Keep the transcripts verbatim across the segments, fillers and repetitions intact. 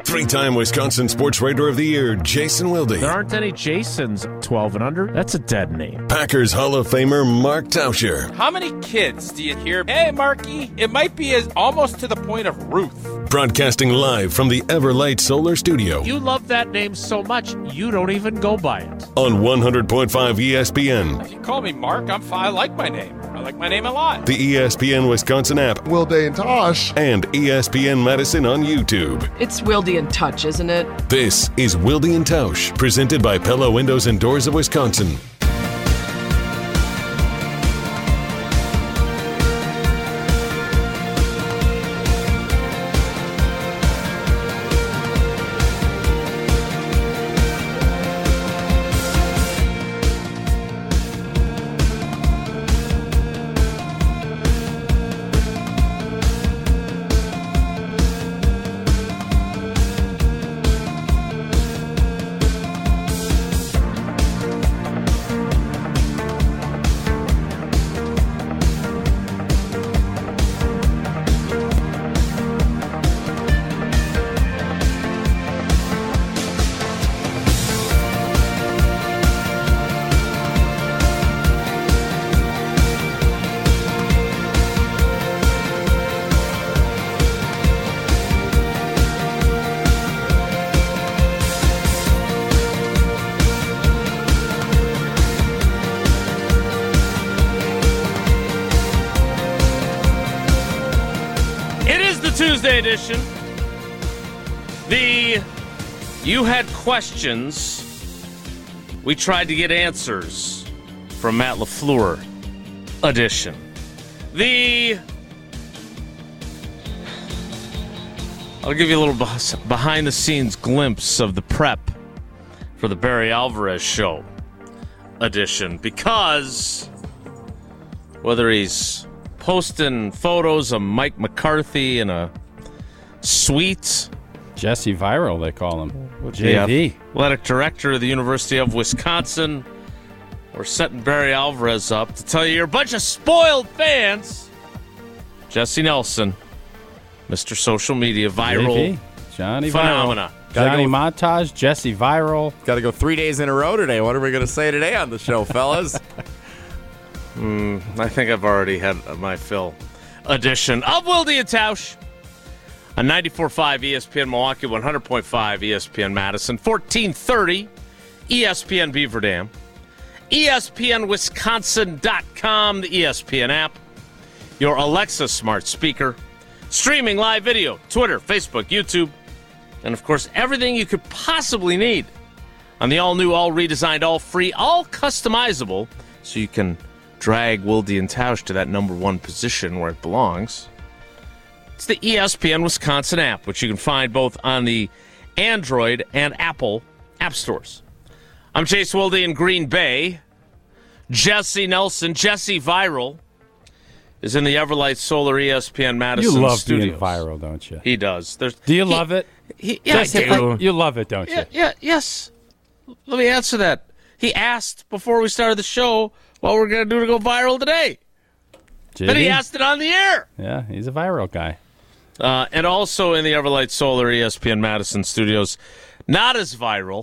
Three-time Wisconsin Sports Writer of the Year, Jason Wilde. There aren't any Jasons twelve and under. That's a dead name. Packers Hall of Famer, Mark Tauscher. How many kids do you hear, hey, Marky, it might be as almost to the point of Ruth. Broadcasting live from the Everlight Solar Studio. You love that name so much, you don't even go by it. On one hundred point five E S P N. If you call me Mark, I'm fine. I like my name. I like my name a lot. The E S P N Wisconsin app. Wilde and Tosh. And E S P N Madison on YouTube. It's Wilde and Touch, isn't it? This is Wilde and Tausch, presented by Pella Windows and Doors of Wisconsin. Tuesday edition. The You Had Questions. We tried to get answers from Matt LaFleur edition. The I'll give you a little behind the scenes glimpse of the prep for the Barry Alvarez show edition, because whether he's posting photos of Mike McCarthy in a suite. Jesse Viral, they call him. J V. Athletic director of the University of Wisconsin. We're setting Barry Alvarez up to tell you you're a bunch of spoiled fans. Jesse Nelson, Mister Social Media Viral. J V. Johnny Phenomena. Viral. Johnny go, Montage, Jesse Viral. Got to go three days in a row today. What are we going to say today on the show, fellas? Mm, I think I've already had my fill edition of Wilde and Tausch on ninety-four point five E S P N Milwaukee, one hundred point five E S P N Madison, fourteen thirty E S P N Beaver Dam, E S P N Wisconsin dot com, the E S P N app, your Alexa smart speaker, streaming live video, Twitter, Facebook, YouTube, and, of course, everything you could possibly need on the all-new, all-redesigned, all-free, all-customizable, so you can drag Wilde and Tausch to that number one position where it belongs. It's the E S P N Wisconsin app, which you can find both on the Android and Apple app stores. I'm Chase Wilde in Green Bay. Jesse Nelson, Jesse Viral, is in the Everlight Solar E S P N Madison You love studios. being viral, don't you? He does. There's, do you he, love it? He, yeah, Jesse, I do. You love it, don't yeah, you? Yeah, yes. Let me answer that. He asked before we started the show what we're going to do to go viral today. J V? Then he asked it on the air. Yeah, he's a viral guy. Uh, and also in the Everlight Solar E S P N Madison studios, not as viral,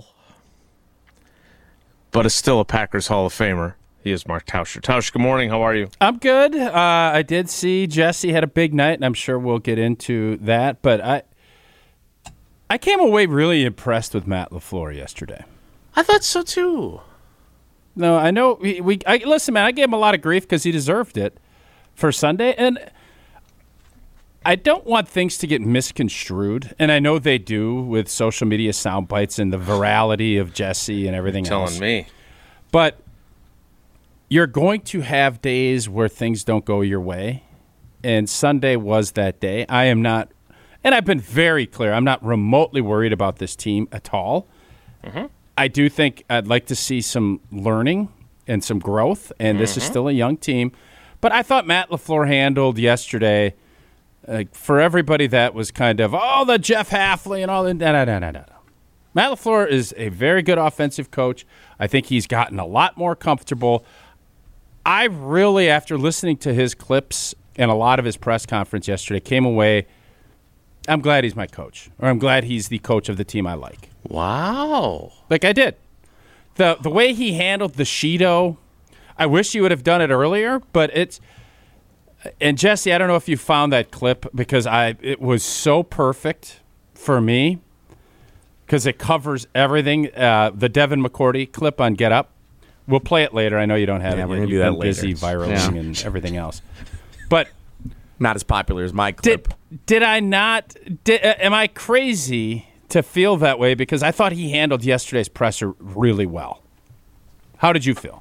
but is still a Packers Hall of Famer. He is Mark Tauscher. Tauscher, good morning. How are you? I'm good. Uh, I did see Jesse had a big night, and I'm sure we'll get into that. But I, I came away really impressed with Matt LaFleur yesterday. I thought so too. No, I know we. we I, listen, man, I gave him a lot of grief because he deserved it for Sunday, and I don't want things to get misconstrued, and I know they do with social media sound bites and the virality of Jesse and everything You're else. telling me. But you're going to have days where things don't go your way, and Sunday was that day. I am not, and I've been very clear, I'm not remotely worried about this team at all. Mm-hmm. I do think I'd like to see some learning and some growth, and mm-hmm. this is still a young team. But I thought Matt LaFleur handled yesterday, uh, for everybody that was kind of, oh, the Jeff Hafley and all that. No, no, no, no, no. Matt LaFleur is a very good offensive coach. I think he's gotten a lot more comfortable. I really, after listening to his clips and a lot of his press conference yesterday, came away I'm glad he's my coach, or I'm glad he's the coach of the team I like. Wow. Like I did. The the way he handled the Shido, I wish he would have done it earlier, but it's and Jesse, I don't know if you found that clip because I it was so perfect for me because it covers everything. Uh, the Devin McCourty clip on Get Up. We'll play it later. I know you don't have Yeah, it we're yet. gonna do You've that been later. busy viraling Yeah. and everything else. But Not as popular as my clip. did did I not? Did, uh, am I crazy to feel that way? Because I thought he handled yesterday's presser really well. How did you feel?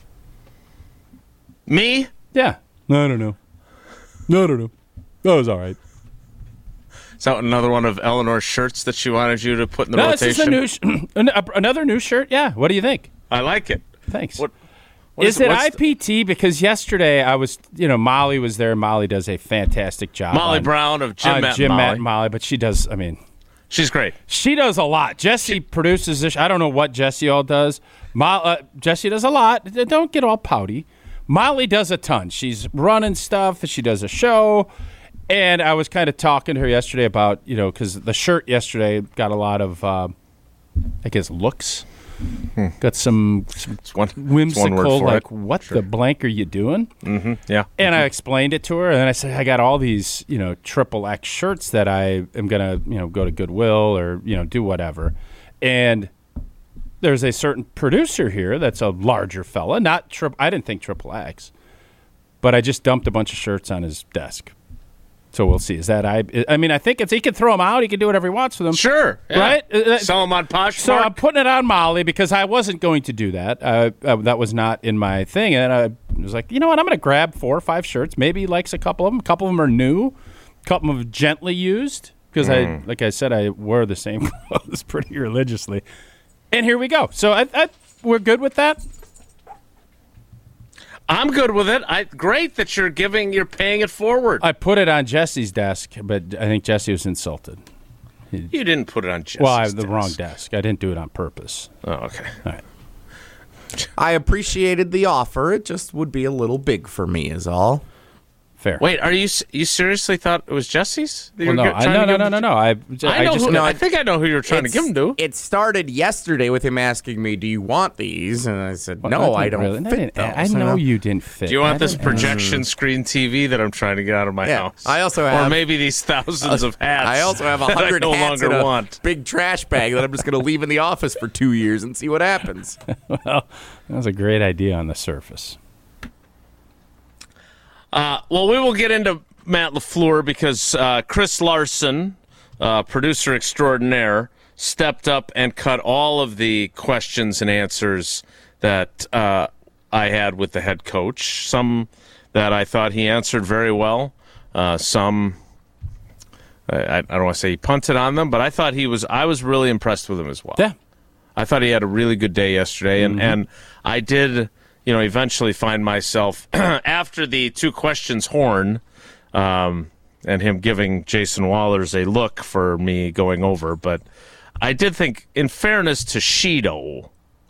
Me? Yeah. No, I don't know. No, I don't know. That was all right. Is that another one of Eleanor's shirts that she wanted you to put in the No, rotation? this is a new sh- an- another new shirt. Yeah. What do you think? I like it. Thanks. What? what is it what's I P T? Because yesterday I was, you know, Molly was there. Molly does a fantastic job. Molly on, Brown of Jim on Matt Jim Molly. Matt and Molly, but she does. I mean, She's great. she does a lot. Jesse produces this. I don't know what Jesse all does. Mo- uh, Jesse does a lot. Don't get all pouty. Molly does a ton. She's running stuff. She does a show. And I was kind of talking to her yesterday about, you know, because the shirt yesterday got a lot of, uh, I guess, looks. Hmm. Got some, some It's one, it's whimsical, one word for like, it. what Sure. the blank are you doing? Mm-hmm. Yeah. And I explained it to her, and then I said, I got all these, you know, triple X shirts that I am going to, you know, go to Goodwill or, you know, do whatever. And there's a certain producer here that's a larger fella, not triple, I didn't think triple X, but I just dumped a bunch of shirts on his desk. So we'll see. Is that I? I mean, I think it's he can throw them out. He can do whatever he wants with them. Sure. Yeah. Right? Uh, Sell them on Poshmark. So I'm putting it on Molly because I wasn't going to do that. Uh, uh, that was not in my thing. And I was like, you know what? I'm going to grab four or five shirts. Maybe he likes a couple of them. A couple of them are new. A couple of them gently used because Mm. I, like I said, I wear the same clothes pretty religiously. And here we go. So I, I, we're good with that. I'm good with it. I great that you're giving, you're paying it forward. I put it on Jesse's desk, but I think Jesse was insulted. you didn't put it on Jesse's well, I have the desk. wrong desk. I didn't do it on purpose. Oh, okay. All right. I appreciated the offer. It just would be a little big for me, is all. Fair. Wait, are you s- you seriously thought it was Jesse's? that you Well, were no, g- I, trying no, to no, give no, him no, to- no. I, I, I know just who, no, I it- think I know who you're trying to It's- give them to. It started yesterday with him asking me, "Do you want these?" And I said, "No, I don't really. fit I, didn't- those." I know you didn't fit. Do you want I this didn't- projection screen T V that I'm trying to get out of my Yeah, house? I also or have- maybe these thousands of hats. I also have a that I hundred no hats longer in a want. big trash bag that I'm just going to leave in the office for two years and see what happens. Well, that was a great idea on the surface. Uh, well, we will get into Matt LaFleur because uh, Chris Larson, uh, producer extraordinaire, stepped up and cut all of the questions and answers that uh, I had with the head coach. Some that I thought he answered very well. Uh, some I, I don't want to say he punted on them, but I thought he was. I was really impressed with him as well. Yeah. I thought he had a really good day yesterday, and, and I did, you know, eventually find myself after the two questions horn, um, and him giving Jason Wallers a look for me going over. But I did think, in fairness to Shido,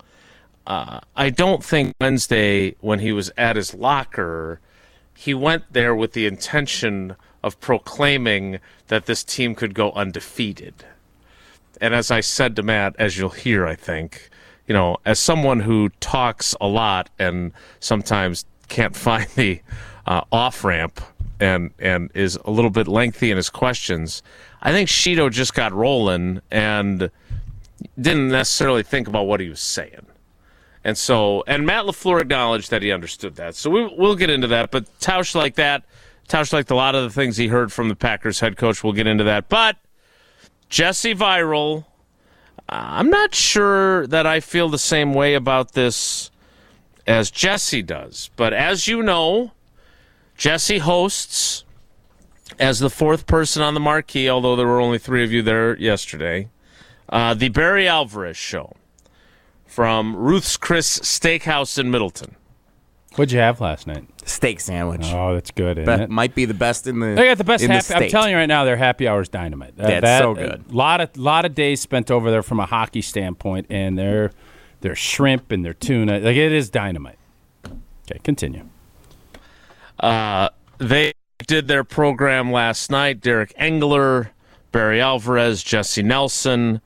uh, I don't think Wednesday when he was at his locker, he went there with the intention of proclaiming that this team could go undefeated. And as I said to Matt, as you'll hear, I think, you know, as someone who talks a lot and sometimes can't find the uh, off-ramp and, and is a little bit lengthy in his questions, I think Shido just got rolling and didn't necessarily think about what he was saying. And so, and Matt LaFleur acknowledged that he understood that. So we, we'll get into that. But Tausch like that, Tausch liked a lot of the things he heard from the Packers head coach. We'll get into that. But Jesse Viral, I'm not sure that I feel the same way about this as Jesse does. But as you know, Jesse hosts as the fourth person on the marquee, although there were only three of you there yesterday, uh, the Barry Alvarez Show from Ruth's Chris Steakhouse in Middleton. What'd you have last night? Steak sandwich. Oh, that's good, isn't That it? might be the best in the. They got the best in happy. The I'm state. telling you right now, their happy hour's dynamite. Uh, Yeah, it's so good. A lot of lot of days spent over there from a hockey standpoint, and their their shrimp and their tuna, like it is dynamite. Okay, continue. Uh, they did their program last night. Derek Engler, Barry Alvarez, Jesse Nelson,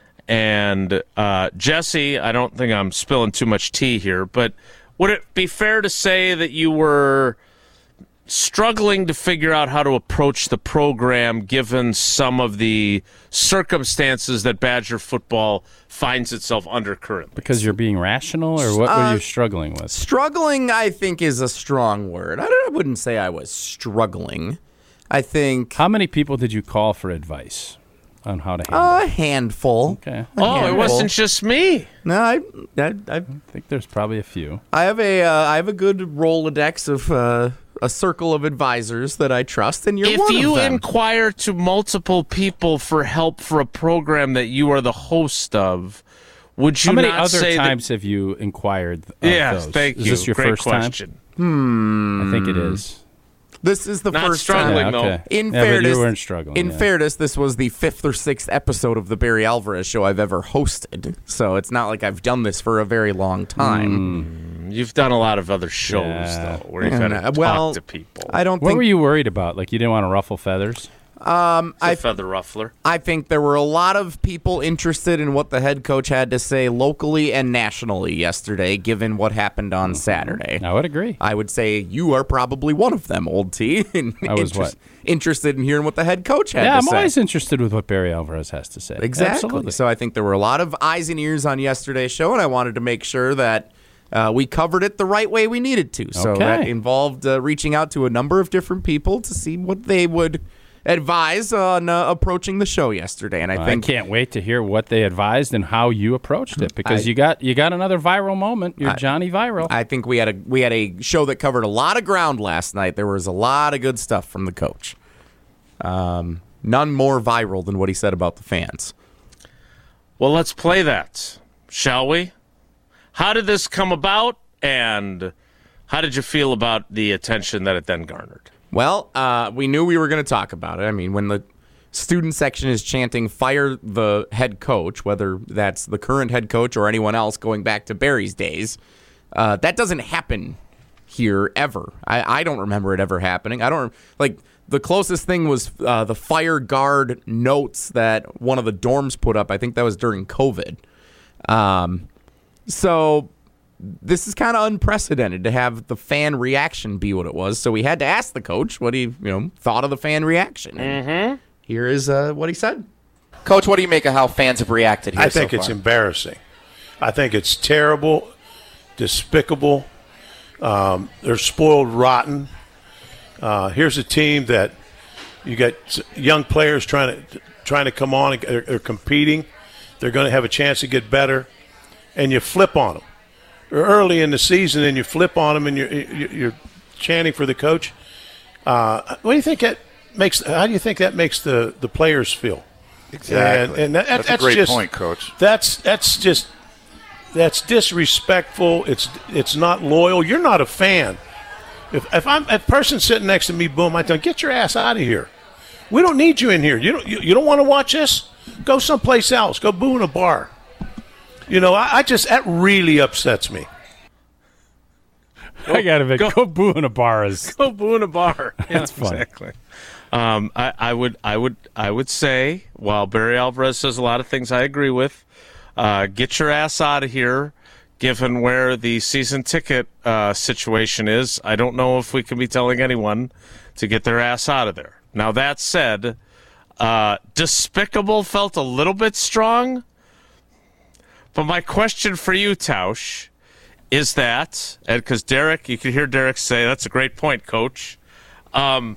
and uh, Jesse, I don't think I'm spilling too much tea here, but would it be fair to say that you were struggling to figure out how to approach the program given some of the circumstances that Badger football finds itself under currently? Because you're being rational, or what Uh, were you struggling with? Struggling, I think, is a strong word. I, don't, I wouldn't say I was struggling. I think How many people did you call for advice on how to handle a handful. Okay. A Oh, it handful. wasn't just me. No, I, I, I, I think there's probably a few. I have a, uh, I have a good Rolodex of uh, a circle of advisors that I trust, and you're If one you of them. inquire to multiple people for help for a program that you are the host of, would you How many not other say times have you inquired of that? Yes, those? thank Is you. this your Great first question. time? I think it is. This is the Not first struggling, time. though. okay. In yeah, but fairness, you weren't struggling. In yeah. fairness, this was the fifth or sixth episode of the Barry Alvarez show I've ever hosted, so it's not like I've done this for a very long time. You've done a lot of other shows, Yeah. though, where you've had to And, uh, well, talk to people. I don't What think were you worried about? Like you didn't want to ruffle feathers? I I- feather ruffler. I think there were a lot of people interested in what the head coach had to say locally and nationally yesterday, given what happened on Saturday. I would agree. I would say you are probably one of them, old T. and I was interest- what? Interested in hearing what the head coach had Yeah, to I'm say. always interested with what Barry Alvarez has to say. Exactly. Absolutely. So I think there were a lot of eyes and ears on yesterday's show, and I wanted to make sure that uh, we covered it the right way we needed to. So Okay. that involved uh, reaching out to a number of different people to see what they would advise on uh, approaching the show yesterday. And I I think can't wait to hear what they advised and how you approached it because I- you got you got another viral moment. You're I- Johnny Viral. I think we had a we had a show that covered a lot of ground last night. There was a lot of good stuff from the coach. Um, none more viral than what he said about the fans. Well, let's play that, shall we? How did this come about, and how did you feel about the attention that it then garnered? Well, uh, we knew we were going to talk about it. I mean, when the student section is chanting "fire the head coach," whether that's the current head coach or anyone else going back to Barry's days, uh, that doesn't happen here ever. I, I don't remember it ever happening. I don't like the closest thing was uh, the fire guard notes that one of the dorms put up. I think that was during COVID. Um, so this is kind of unprecedented to have the fan reaction be what it was. So we had to ask the coach what he, you know, thought of the fan reaction. Mm-hmm. Here is uh, what he said. Coach, what do you make of how fans have reacted here I think so it's far? embarrassing. I think it's terrible, despicable. Um, they're spoiled rotten. Uh, here's a team that you got s- young players trying to trying to come on. They're, they're competing. They're going to have a chance to get better, and you flip on them. They're early in the season, and you flip on them, and you're you're chanting for the coach. Uh, what do you think that makes? How do you think that makes the, the players feel? Exactly. And, and that, that's, that's a great just, point, Coach. That's that's just that's disrespectful. It's it's not loyal. You're not a fan. If if I'm a person sitting next to me, boom, I tell him, get your ass out of here. We don't need you in here. You don't you, you don't want to watch this? Go someplace else. Go boo in a bar. You know, I, I just that really upsets me. I got to be go- go, boo in a bar is Go boo in a bar. That's Yeah, fun. Exactly. Um, I, I would, I would, I would say, while Barry Alvarez says a lot of things I agree with, uh, get your ass out of here. Given where the season ticket uh, situation is, I don't know if we can be telling anyone to get their ass out of there. Now that said, uh, despicable felt a little bit strong. But my question for you, Tausch, is that, and because Derek, you can hear Derek say, that's a great point, Coach. Um,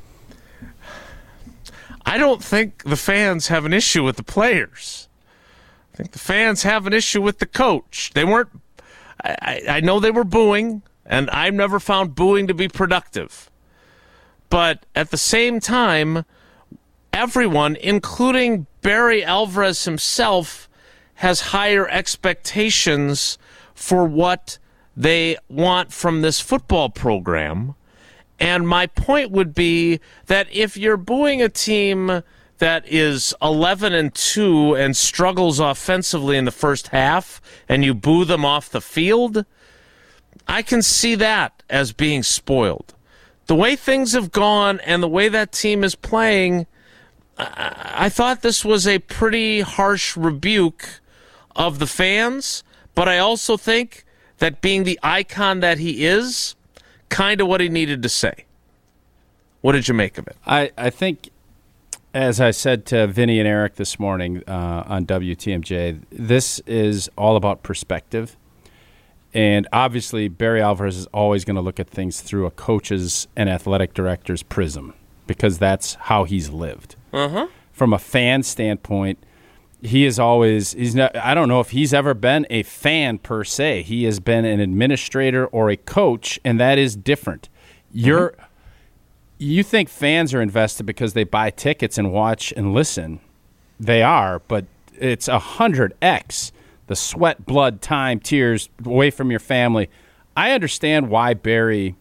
I don't think the fans have an issue with the players. I think the fans have an issue with the coach. They weren't, I, I, I know they were booing, and I've never found booing to be productive. But at the same time, everyone, including Barry Alvarez himself, has higher expectations for what they want from this football program. And my point would be that if you're booing a team that is eleven and two and struggles offensively in the first half and you boo them off the field, I can see that as being spoiled. The way things have gone and the way that team is playing, I, I thought this was a pretty harsh rebuke of the fans, but I also think that being the icon that he is, kind of what he needed to say. What did you make of it? I, I think, as I said to Vinny and Eric this morning uh, on W T M J, this is all about perspective. And obviously, Barry Alvarez is always going to look at things through a coach's and athletic director's prism because that's how he's lived. Uh-huh. From a fan standpoint, he is always, he's not, I don't know if he's ever been a fan per se. He has been an administrator or a coach, and that is different. You're, mm-hmm. You think fans are invested because they buy tickets and watch and listen. They are, but it's one hundred x the sweat, blood, time, tears away from your family. I understand why Barry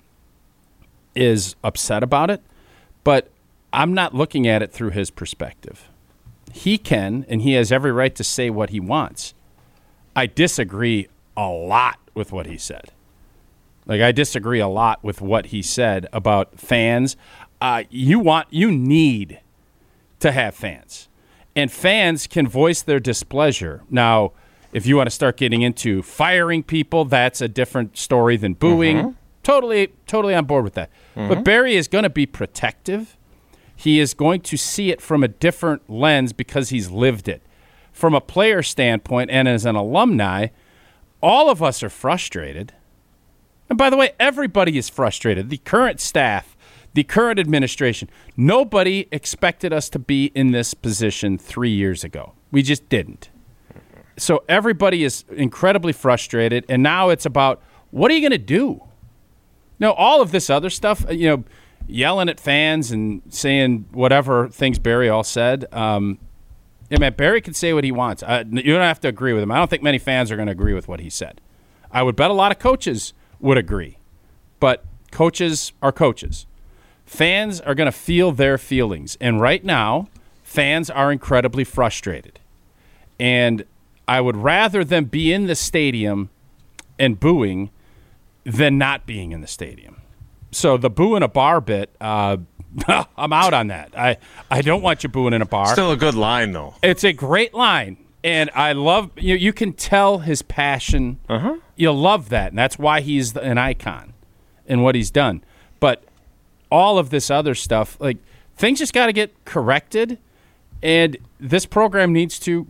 is upset about it, but I'm not looking at it through his perspective. He can, and he has every right to say what he wants. I disagree a lot with what he said. Like, I disagree a lot with what he said about fans. Uh, you want, you need to have fans. And fans can voice their displeasure. Now, if you want to start getting into firing people, that's a different story than booing. Mm-hmm. Totally, totally on board with that. Mm-hmm. But Barry is going to be protective. He is going to see it from a different lens because he's lived it. From a player standpoint and as an alumni, all of us are frustrated. And by the way, everybody is frustrated. The current staff, the current administration, nobody expected us to be in this position three years ago. We just didn't. So everybody is incredibly frustrated, and now it's about, what are you going to do? Now, all of this other stuff, you know, yelling at fans and saying whatever things Barry all said. Um, yeah, man, Barry can say what he wants. Uh, you don't have to agree with him. I don't think many fans are going to agree with what he said. I would bet a lot of coaches would agree. But coaches are coaches. Fans are going to feel their feelings. And right now, fans are incredibly frustrated. And I would rather them be in the stadium and booing than not being in the stadium. So the boo in a bar bit, uh, I'm out on that. I, I don't want you booing in a bar. Still a good line, though. It's a great line. And I love, you, you can tell his passion. Uh-huh. You'll love that. And that's why he's an icon in what he's done. But all of this other stuff, like, things just got to get corrected. And this program needs to,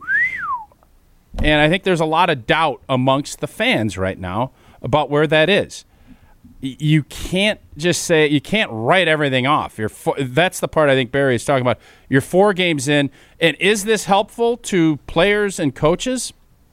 and I think there's a lot of doubt amongst the fans right now about where that is. You can't just say, you can't write everything off. You're fo- that's the part I think Barry is talking about. You're four games in, and is this helpful to players and coaches?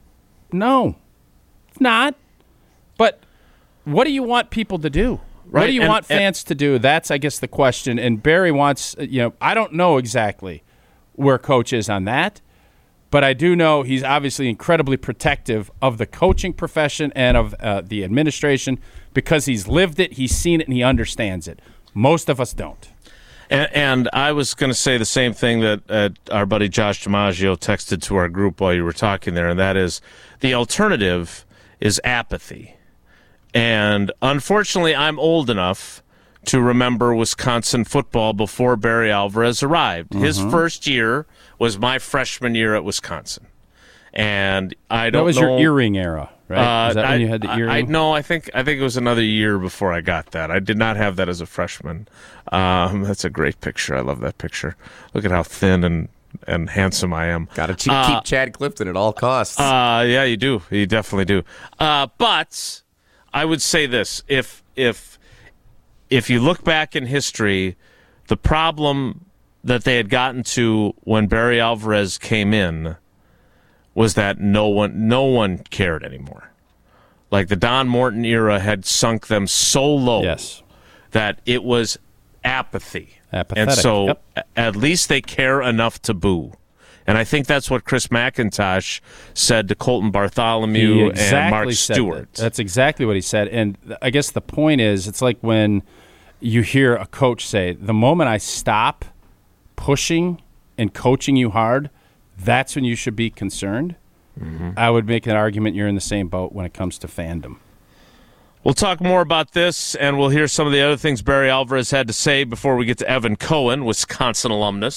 No, it's not. But what do you want people to do? Right. What do you and, want fans and, to do? That's, I guess, the question. And Barry wants, you know, I don't know exactly where coach is on that. But I do know he's obviously incredibly protective of the coaching profession and of uh, the administration because he's lived it, he's seen it, and he understands it. Most of us don't. And, and I was going to say the same thing that uh, our buddy Josh DiMaggio texted to our group while you were talking there, and that is the alternative is apathy. And unfortunately, I'm old enough to remember Wisconsin football before Barry Alvarez arrived. Mm-hmm. His first year was my freshman year at Wisconsin. And I don't know. That was know, your earring era, right? Uh, Is that I, when you had the earring? I, I, no, I think I think it was another year before I got that. I did not have that as a freshman. Um, that's a great picture. I love that picture. Look at how thin and, and handsome I am. Got to keep, uh, keep Chad Clifton at all costs. Uh, yeah, you do. You definitely do. Uh, but I would say this. If if if you look back in history, the problem that they had gotten to when Barry Alvarez came in was that no one no one cared anymore. Like the Don Morton era had sunk them so low yes. that it was apathy. Apathetic. And so yep. at least they care enough to boo. And I think that's what Chris McIntosh said to Colton Bartholomew exactly and Mark said Stewart. That. That's exactly what he said. And I guess the point is, it's like when you hear a coach say, the moment I stop pushing and coaching you hard, that's when you should be concerned. Mm-hmm. I would make an argument you're in the same boat when it comes to fandom. We'll talk more about this, and we'll hear some of the other things Barry Alvarez had to say before we get to Evan Cohen, Wisconsin alumnus,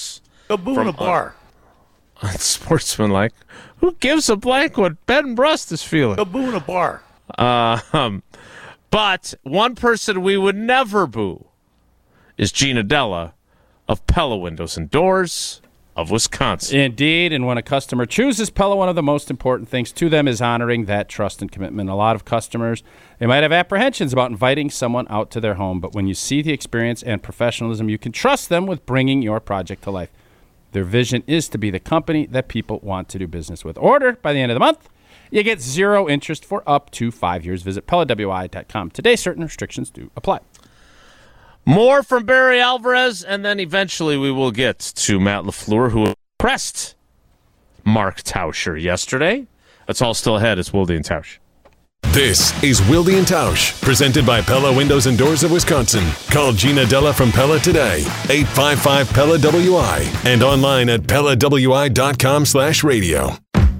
Go boo in a bar. Uh, sportsmanlike. Who gives a blank what Ben Brust is feeling? Go boo in a bar. Uh, um, but one person we would never boo is Gina Della of Pella Windows and Doors of Wisconsin. Indeed, and when a customer chooses Pella, one of the most important things to them is honoring that trust and commitment. A lot of customers, they might have apprehensions about inviting someone out to their home, but when you see the experience and professionalism, you can trust them with bringing your project to life. Their vision is to be the company that people want to do business with. Order by the end of the month. You get zero interest for up to five years. Visit Pella W I dot com today. Certain restrictions do apply. More from Barry Alvarez, and then eventually we will get to Matt LaFleur, who impressed Mark Tauscher yesterday. That's all still ahead. It's Wilde and Tausch. This is Wilde and Tausch, presented by Pella Windows and Doors of Wisconsin. Call Gina Della from Pella today, eight five five Pella W I, and online at Pella W I dot com slash radio.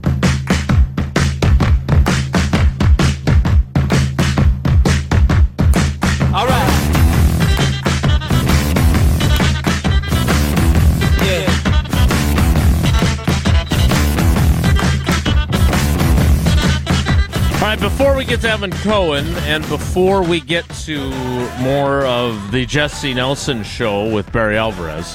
All right. Yeah. All right, before we get to Evan Cohen and before we get to more of the Jesse Nelson show with Barry Alvarez,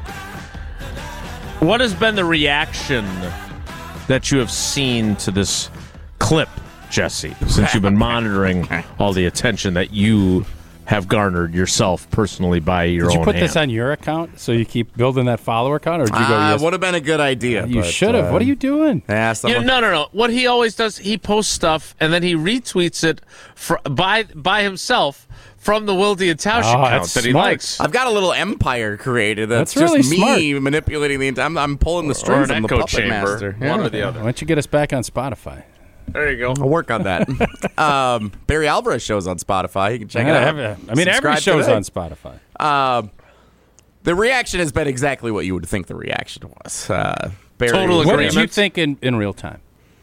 what has been the reaction that you have seen to this clip, Jesse, since you've been monitoring all the attention that you have garnered yourself personally by your Did own you put hand? this on your account so you keep building that follower account, or did you go? Uh, yes? would have been a good idea. You but, should have. uh, What are you doing? Yeah, Yeah, someone, no, no, no. What he always does, he posts stuff and then he retweets it fr- by by himself from the Wilde and Tausch Oh, account that's that he smart. likes. I've got a little empire created. That's, That's really just me smart. manipulating the. I'm, I'm pulling the Or strings. an I'm the echo puppet chamber, master. one Yeah. or the other. Why don't you get us back on Spotify? There you go. I'll work on that. um, Barry Alvarez shows on Spotify. You can check Yeah, it out. every- I mean, every Subscribe show's today. on Spotify. Um, the reaction has been exactly what you would think the reaction was. Uh, Barry, Total What agreement. did you think in, in real time?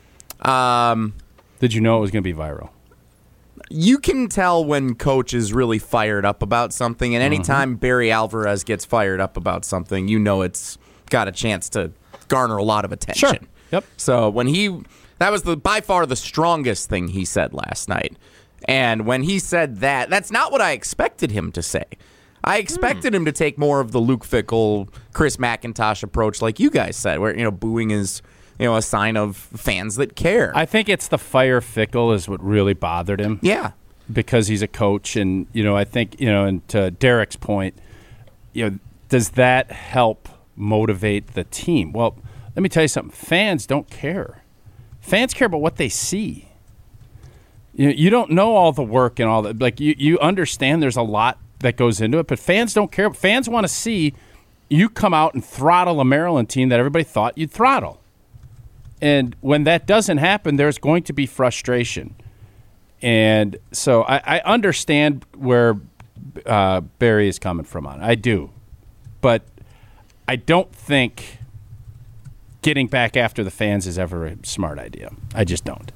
Um, Did you know it was going to be viral? you can tell when coach is really fired up about something, and anytime Barry Alvarez gets fired up about something, you know it's got a chance to garner a lot of attention. Sure. Yep. So when he, that was the by far the strongest thing he said last night. And when he said that, that's not what I expected him to say. I expected him to take more of the Luke Fickell, Chris McIntosh approach, like you guys said, where you know booing is you know a sign of fans that care. I think it's the fire Fickle is what really bothered him. yeah. Because he's a coach, and you know, I think you know, and to Derek's point, you know, does that help motivate the team? Well, let me tell you something. Fans don't care. Fans care about what they see. You know, you don't know all the work and all that. Like you, you understand there's a lot that goes into it, but fans don't care. Fans want to see you come out and throttle a Maryland team that everybody thought you'd throttle. And when that doesn't happen, there's going to be frustration. And so I, I understand where uh, Barry is coming from on it. I do. But I don't think getting back after the fans is ever a smart idea. I just don't.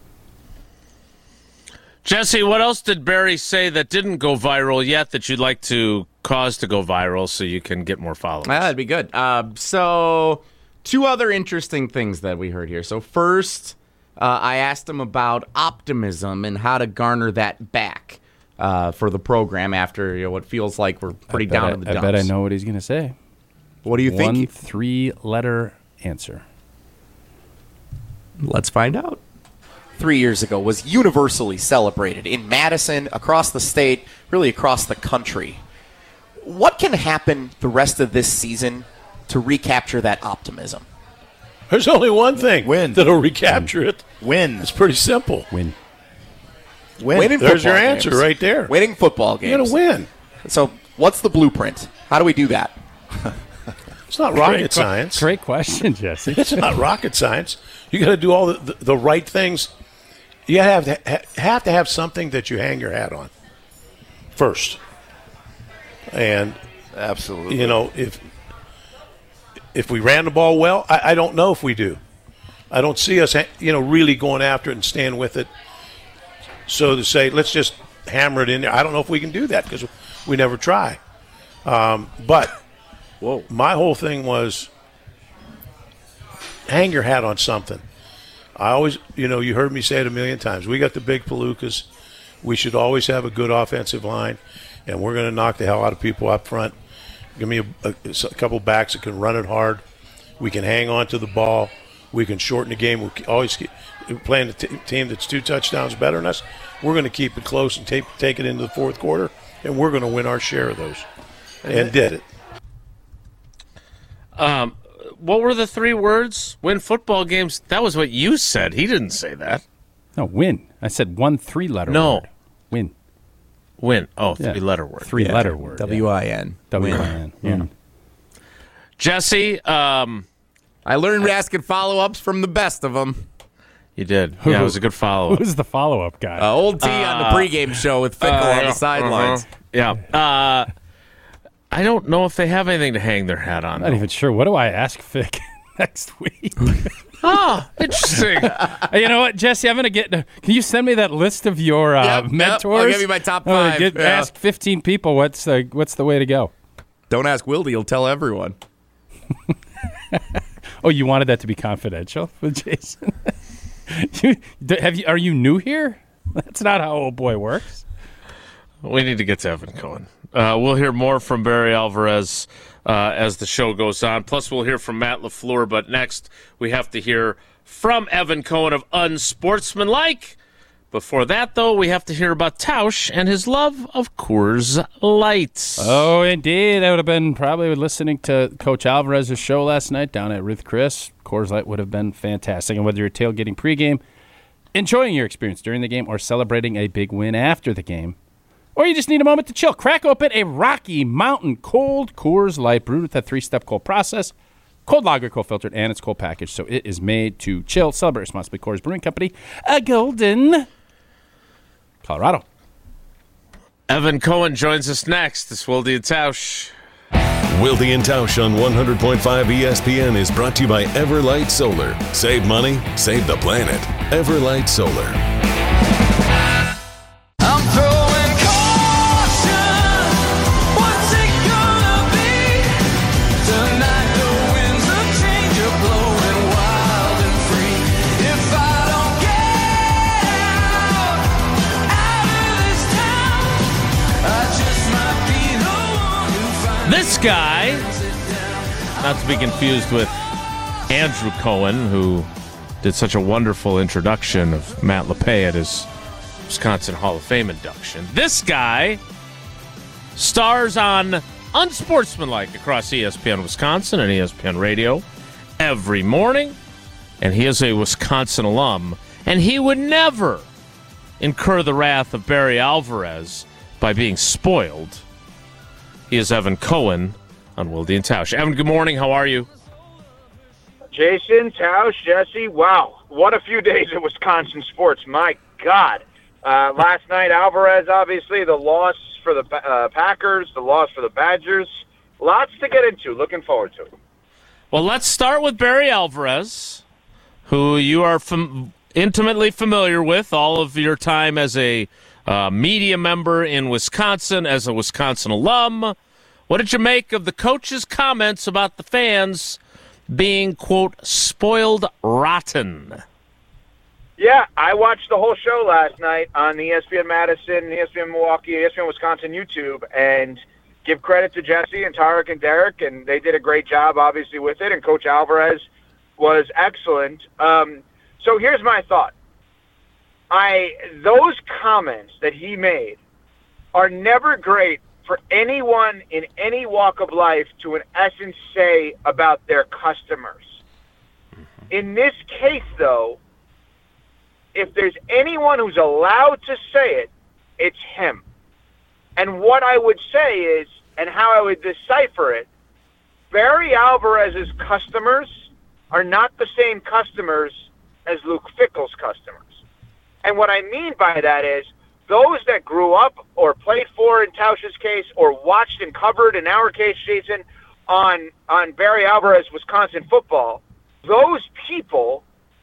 Jesse, what else did Barry say that didn't go viral yet that you'd like to cause to go viral so you can get more followers? Ah, that'd be good. Uh, so, two other interesting things that we heard here. So, first, uh, I asked him about optimism and how to garner that back uh, for the program after you know, what feels like we're pretty I bet down I, in the I dumps. bet I know what he's going to say. What do you One think? three-letter answer. Let's find out. Three years ago was universally celebrated in Madison, across the state, really across the country. What can happen the rest of this season to recapture that optimism? There's only one thing Win. that'll recapture it. Win. It's pretty simple. Win. Win. Winning There's your football answer games. right there. Winning football You're games. going to win. So what's the blueprint? How do we do that? It's not rocket science. Great question, Jesse. It's not rocket science. You got to do all the, the, the right things. You have to ha- have to have something that you hang your hat on first. And Absolutely. you know, if if we ran the ball well, I, I don't know if we do. I don't see us, you know, really going after it and staying with it. So to say, let's just hammer it in there. I don't know if we can do that because we never try. Um, but Whoa. My whole thing was hang your hat on something. I always, you know, you heard me say it a million times. We got the big Palookas. We should always have a good offensive line, and we're going to knock the hell out of people up front. Give me a, a, a couple backs that can run it hard. We can hang on to the ball. We can shorten the game. We always keep, playing a t- team that's two touchdowns better than us. We're going to keep it close and take, take it into the fourth quarter, and we're going to win our share of those. And did it. Um, what were the three words? Win football games. That was what you said. He didn't say that. No, win. I said one three-letter no. word. Win. Win. Oh, Yeah. three-letter word. Three-letter Yeah. word. W I N. W I N. Win. Jesse, um, I learned asking follow-ups from the best of them. you did. Yeah, it was a good follow-up. Who's the follow-up guy? Uh, old T on the pregame show with Fickle Uh, on the sidelines. uh-huh. Yeah. Uh, I don't know if they have anything to hang their hat on. I'm not even sure. What do I ask Fick next week? Oh, interesting. You know what, Jesse? I'm going to get. Can you send me that list of your uh, Yep, yep. mentors? I'll give you my top I'm gonna five. Get, Yeah. Ask fifteen people what's the what's the way to go. Don't ask Wildy. He'll tell everyone. Oh, you wanted that to be confidential with Jason? you, d- have you? Are you new here? That's not how old boy works. We need to get to Evan Cohen. Uh, we'll hear more from Barry Alvarez uh, as the show goes on. Plus, we'll hear from Matt LaFleur. But next, we have to hear from Evan Cohen of Unsportsmanlike. Before that, though, we have to hear about Tausch and his love of Coors Light. Oh, indeed. I would have been probably listening to Coach Alvarez's show last night down at Ruth Chris. Coors Light would have been fantastic. And whether you're tailgating pregame, enjoying your experience during the game, or celebrating a big win after the game, or you just need a moment to chill, crack open a Rocky Mountain Cold Coors Light brewed with a three-step cold process. Cold lager, cold filtered, and it's cold packaged, so it is made to chill. Celebrate responsibly. Coors Brewing Company, a Golden, Colorado. Evan Cohen joins us next. It's Wildy and Tausch. Wilde and Tausch on one hundred point five E S P N is brought to you by Everlight Solar. Save money, save the planet. Everlight Solar. I'm throwing caution. What's it gonna be? Tonight the winds of change are blowing wild and free. If I don't get out, out of this town, I just might be the one who finds This guy, not to be confused with Andrew Cohen, who did such a wonderful introduction of Matt LePay at his Wisconsin Hall of Fame induction. This guy stars on Unsportsmanlike across E S P N Wisconsin and E S P N Radio every morning, and he is a Wisconsin alum, and he would never incur the wrath of Barry Alvarez by being spoiled. He is Evan Cohen on Wilde and Tausch. Evan, good morning. How are you? Jason, Tausch, Jesse, wow. What a few days of Wisconsin sports. My God. Uh, last night, Alvarez, obviously, the loss for the uh, Packers, the loss for the Badgers. Lots to get into. Looking forward to it. Well, let's start with Barry Alvarez, who you are fam- intimately familiar with, all of your time as a uh, media member in Wisconsin, as a Wisconsin alum. What did you make of the coach's comments about the fans being, quote, spoiled rotten? Yeah, I watched the whole show last night on the E S P N Madison, E S P N Milwaukee, E S P N Wisconsin YouTube, and give credit to Jesse and Tarek and Derek, and they did a great job, obviously, with it, and Coach Alvarez was excellent. Um, so here's my thought. I those comments that he made are never great for anyone in any walk of life to, in essence, say about their customers. In this case, though, if there's anyone who's allowed to say it, it's him. And what I would say is, and how I would decipher it, Barry Alvarez's customers are not the same customers as Luke Fickell's customers. And what I mean by that is, those that grew up or played for, in Tausch's case, or watched and covered, in our case, Jason, on, on Barry Alvarez Wisconsin football, those people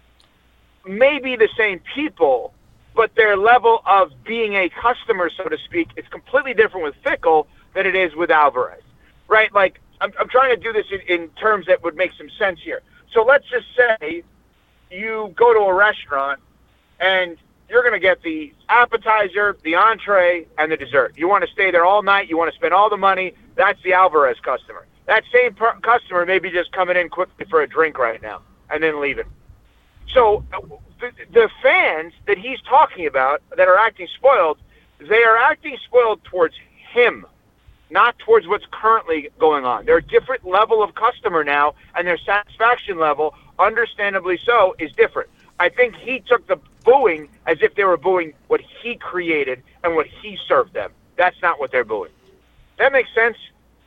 may be the same people, but their level of being a customer, so to speak, is completely different with Fickell than it is with Alvarez, right? Like, I'm, I'm trying to do this in, in terms that would make some sense here. So let's just say you go to a restaurant and you're going to get the appetizer, the entree, and the dessert. You want to stay there all night. You want to spend all the money. That's the Alvarez customer. That same per- customer may be just coming in quickly for a drink right now and then leaving. So the, the fans that he's talking about that are acting spoiled, they are acting spoiled towards him, not towards what's currently going on. They're a different level of customer now, and their satisfaction level, understandably so, is different. I think he took the booing as if they were booing what he created and what he served them. That's not what they're booing. That makes sense?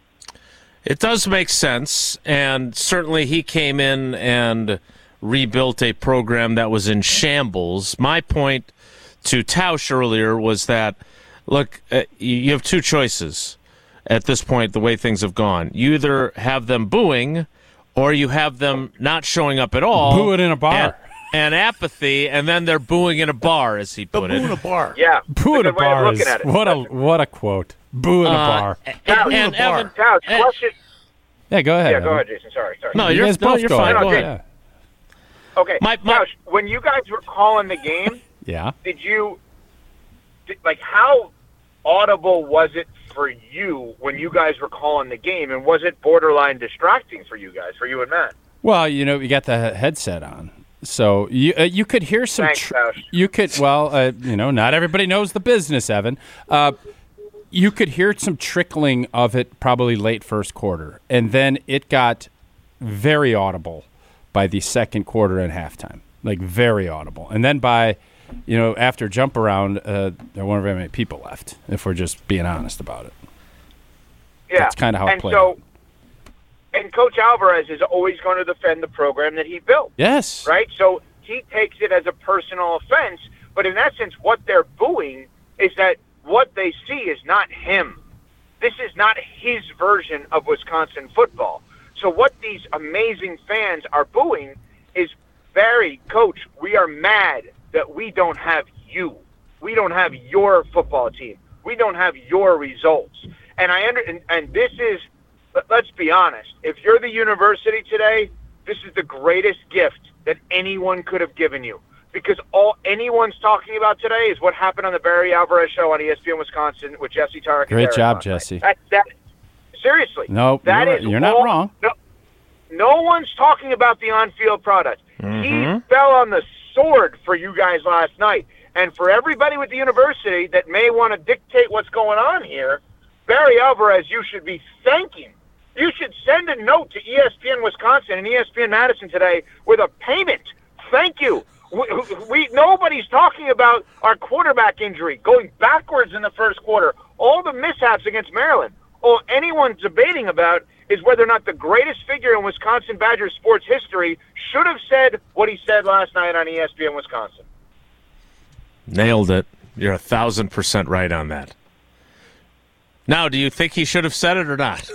It does make sense, and certainly he came in and rebuilt a program that was in shambles. My point to Tausch earlier was that, look, uh, you have two choices at this point, the way things have gone. You either have them booing or you have them not showing up at all. Boo it in a bar. And, and apathy, and then they're booing in a bar, as he put They'll it. boo in a bar. Yeah. Boo in a Good way of bar looking is, at it. what a what a quote. Boo in a Uh, bar. And, Now, and now, Evan, now, and- question. Yeah, go ahead. Yeah, go Evan. ahead, Jason. Sorry, sorry. no, You you're, guys no, both you're go fine. ahead. Go Yeah. ahead. Okay, My- my- Josh, when you guys were calling the game, Yeah. did you, did, like, how audible was it for you when you guys were calling the game, and was it borderline distracting for you guys, for you and Matt? Well, you know, you got the headset on, so you uh, you could hear some. Thanks, Tr- Tausch. you could well, uh, you know, not everybody knows the business, Evan. Uh, you could hear some trickling of it probably late first quarter, and then it got very audible by the second quarter and halftime, like very audible, and then by, you know, after jump around, uh, there weren't very many people left. If we're just being honest about it. Yeah, That's kinda how it and played so, out. And Coach Alvarez is always going to defend the program that he built. Yes. Right? So he takes it as a personal offense, but in essence, what they're booing is that what they see is not him. This is not his version of Wisconsin football. So what these amazing fans are booing is, Barry, Coach, we are mad that we don't have you. We don't have your football team. We don't have your results. And I under, and, and this is, let's be honest, if you're the university today, this is the greatest gift that anyone could have given you. Because all anyone's talking about today is what happened on the Barry Alvarez show on E S P N Wisconsin with Jesse Tarek. Great job, Jesse. That, that, seriously. No, that you're, is you're not all- wrong. No, no one's talking about the on-field product. Mm-hmm. He fell on the sword for you guys last night. And for everybody with the university that may want to dictate what's going on here, Barry Alvarez, you should be thanking. You should send a note to E S P N Wisconsin and E S P N Madison today with a payment. Thank you. We, we nobody's talking about our quarterback injury going backwards in the first quarter, all the mishaps against Maryland. All anyone's debating about is whether or not the greatest figure in Wisconsin Badgers sports history should have said what he said last night on E S P N Wisconsin. Nailed it. You're a thousand percent right on that. Now, do you think he should have said it or not?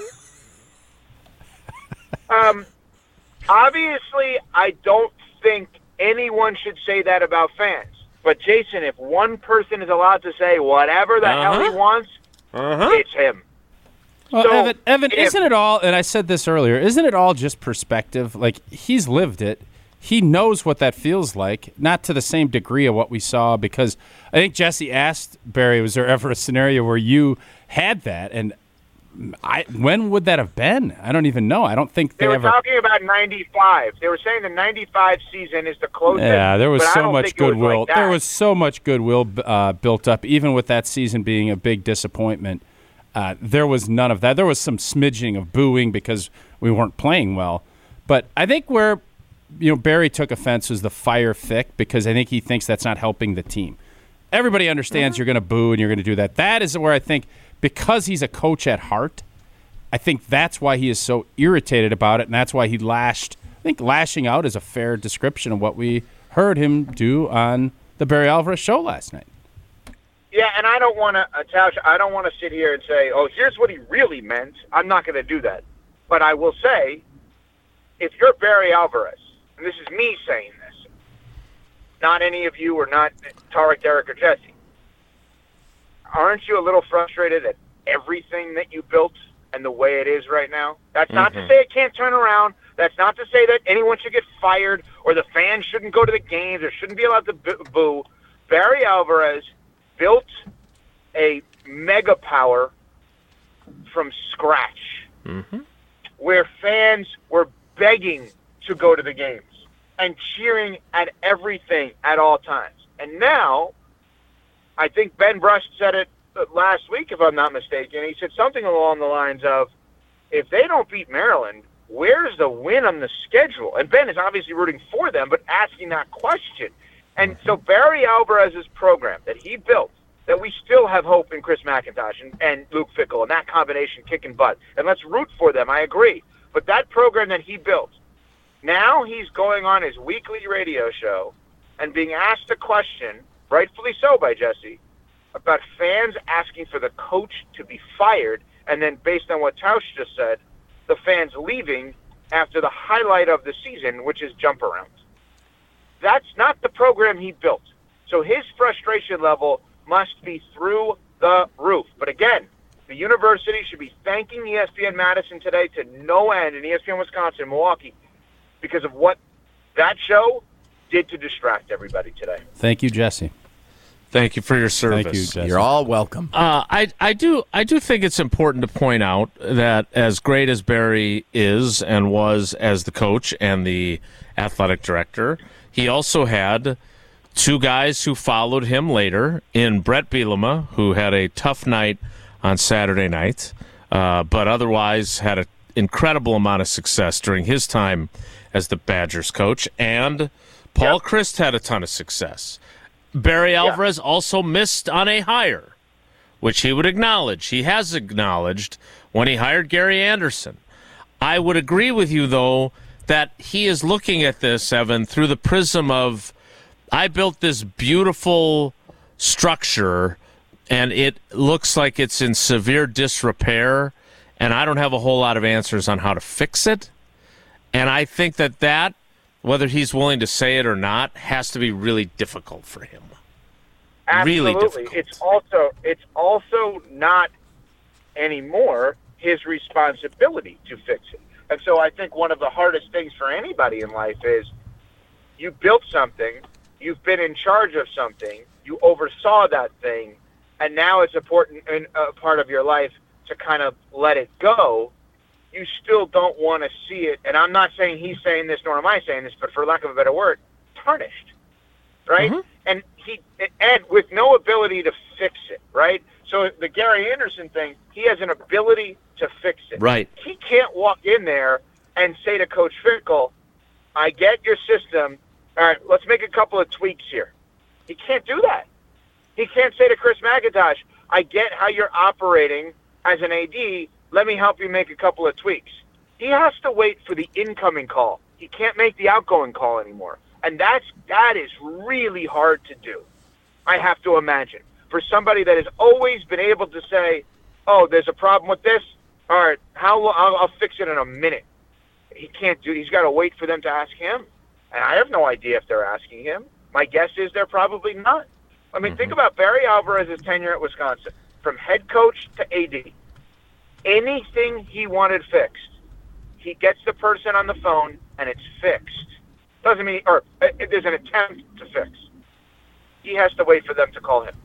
Um, obviously, I don't think anyone should say that about fans. But, Jason, if one person is allowed to say whatever the Uh-huh. hell he wants, Uh-huh. it's him. Well, So, Evan, Evan if- isn't it all, and I said this earlier, isn't it all just perspective? Like, he's lived it. He knows what that feels like, not to the same degree of what we saw, because I think Jesse asked Barry, was there ever a scenario where you had that? And I, when would that have been? I don't even know. I don't think They they, were ever. talking about ninety-five. They were saying the ninety-five season is the closest. Yeah, there was but I so don't much think it was goodwill. like that. there was so much goodwill uh, built up, even with that season being a big disappointment. Uh, there was none of that. There was some smidging of booing because we weren't playing well. But I think where you know Barry took offense was the fire Fick, because I think he thinks that's not helping the team. Everybody understands you're going to boo and you're going to do that. That is where I think, because he's a coach at heart, I think that's why he is so irritated about it, and that's why he lashed. I think lashing out is a fair description of what we heard him do on the Barry Alvarez show last night. Yeah, and I don't want to, uh, Tausch, I don't want to sit here and say, oh, here's what he really meant. I'm not going to do that. But I will say, if you're Barry Alvarez, and this is me saying this, not any of you or not Tarek, Derek, or Jesse, aren't you a little frustrated at everything that you built and the way it is right now. That's not Mhm. to say it can't turn around. That's not to say that anyone should get fired or the fans shouldn't go to the games or shouldn't be allowed to boo. Barry Alvarez built a mega power from scratch Mm-hmm. where fans were begging to go to the games and cheering at everything at all times. And now, I think Ben Brust said it last week, if I'm not mistaken. He said something along the lines of, if they don't beat Maryland, where's the win on the schedule? And Ben is obviously rooting for them, but asking that question. And so Barry Alvarez's program that he built, that we still have hope in Chris McIntosh and, and Luke Fickell and that combination kicking butt. And let's root for them, I agree. But that program that he built, now he's going on his weekly radio show and being asked a question, rightfully so by Jesse, about fans asking for the coach to be fired, and then based on what Tausch just said, the fans leaving after the highlight of the season, which is jump around. That's not the program he built. So his frustration level must be through the roof. But again, the university should be thanking E S P N Madison today to no end, and E S P N Wisconsin, Milwaukee, because of what that show did to distract everybody today. Thank you, Jesse. Thank you for your service. Thank you, Jesse. You're all welcome. Uh, I I do I do think it's important to point out that as great as Barry is and was as the coach and the athletic director, he also had two guys who followed him later in Brett Bielema, who had a tough night on Saturday night, uh, but otherwise had an incredible amount of success during his time as the Badgers coach, and Paul yep. Chryst had a ton of success. Barry Alvarez yeah. also missed on a hire, which he would acknowledge. He has acknowledged when he hired Gary Anderson. I would agree with you, though, that he is looking at this, Evan, through the prism of, I built this beautiful structure, and it looks like it's in severe disrepair, and I don't have a whole lot of answers on how to fix it. And I think that that, whether he's willing to say it or not, has to be really difficult for him. Absolutely. Really difficult. It's also it's also not anymore his responsibility to fix it. And so I think one of the hardest things for anybody in life is you built something, you've been in charge of something, you oversaw that thing, and now it's important in a part of your life to kind of let it go. You still don't want to see it, and I'm not saying he's saying this, nor am I saying this, but for lack of a better word, tarnished, right? Mm-hmm. And he and with no ability to fix it, right? So the Gary Anderson thing, he has an ability to fix it. Right. He can't walk in there and say to Coach Fickell, I get your system, all right, let's make a couple of tweaks here. He can't do that. He can't say to Chris McIntosh, I get how you're operating as an A D, let me help you make a couple of tweaks. He has to wait for the incoming call. He can't make the outgoing call anymore. And that's that is really hard to do, I have to imagine. For somebody that has always been able to say, oh, there's a problem with this? All right, how I'll, I'll fix it in a minute. He can't do He's got to wait for them to ask him. And I have no idea if they're asking him. My guess is they're probably not. I mean, mm-hmm. think about Barry Alvarez's tenure at Wisconsin, from head coach to A D. Anything he wanted fixed, he gets the person on the phone and it's fixed. Doesn't mean, or uh, there's an attempt to fix. He has to wait for them to call him.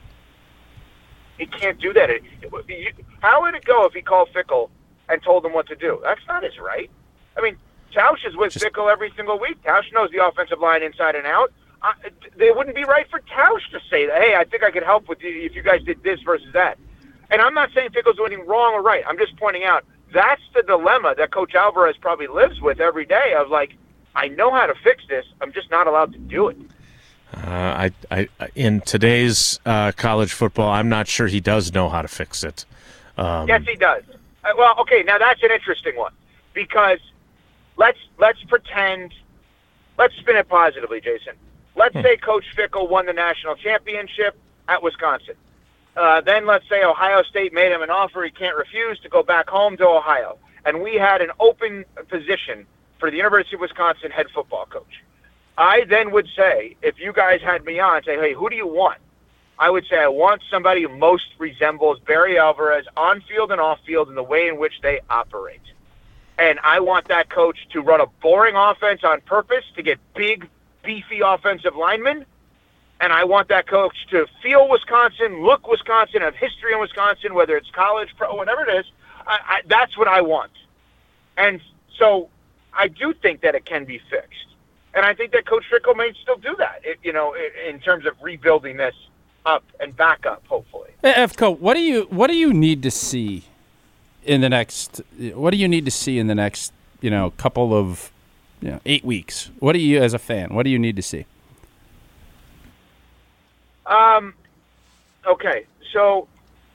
He can't do that. It, it, you, how would it go if he called Fickell and told him what to do? That's not his right. I mean, Tausch is with Just, Fickell every single week. Tausch knows the offensive line inside and out. I, it wouldn't be right for Tausch to say that, hey, I think I could help with you if you guys did this versus that. And I'm not saying Fickell's doing anything wrong or right. I'm just pointing out that's the dilemma that Coach Alvarez probably lives with every day of, like, I know how to fix this. I'm just not allowed to do it. Uh, I, I, in today's uh, college football, I'm not sure he does know how to fix it. Um, yes, he does. Uh, well, okay, now that's an interesting one because let's let's pretend, let's spin it positively, Jason. Let's hmm. say Coach Fickell won the national championship at Wisconsin. Uh, then let's say Ohio State made him an offer he can't refuse to go back home to Ohio. And we had an open position for the University of Wisconsin head football coach. I then would say, if you guys had me on, say, hey, who do you want? I would say I want somebody who most resembles Barry Alvarez on field and off field in the way in which they operate. And I want that coach to run a boring offense on purpose to get big, beefy offensive linemen. And I want that coach to feel Wisconsin, look Wisconsin, have history in Wisconsin, whether it's college, pro, whatever it is. I, I, that's what I want. And so I do think that it can be fixed. And I think that Coach Fickell may still do that, it, you know, in, in terms of rebuilding this up and back up, hopefully. Hey, F C O, what do you what do you need to see in the next? What do you need to see in the next, you know, couple of, you know, eight weeks? What do you, as a fan, what do you need to see? Um. Okay, so